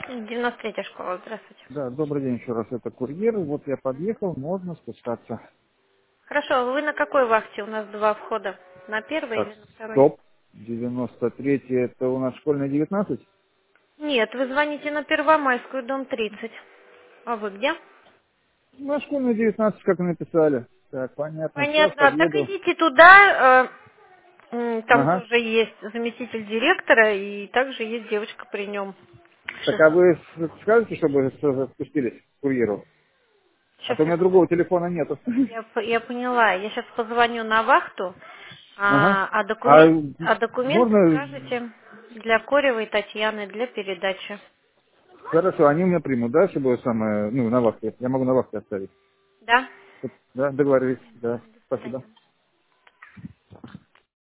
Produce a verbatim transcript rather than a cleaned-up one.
девяносто третья школа, здравствуйте. Да, добрый день еще раз. Это курьер. Вот я подъехал, можно спускаться. Хорошо, вы на какой вахте? У нас два входа. На первой Так, или на второй? стоп. девяносто третий, это у нас школьная девятнадцать? Нет, вы звоните на Первомайскую, дом тридцать. А вы где? На школьную девятнадцать, как написали. Так, понятно. Сейчас Понятно. Так подъеду. идите туда. э, м, Там Ага. тоже есть заместитель директора, и также есть девочка при нем. Так, а вы с- скажете, чтобы с- спустились к курьеру? А Сейчас то у я, меня другого телефона нету. я, п- я поняла. Я сейчас позвоню на вахту, Ага. а, а, А документ, а документы можно... скажете для Коревой Татьяны для передачи. Хорошо, они меня примут, да, чтобы самое, ну, на вахте. Я могу на вахте оставить. Да? Да, договорились, да. До Спасибо. свидания.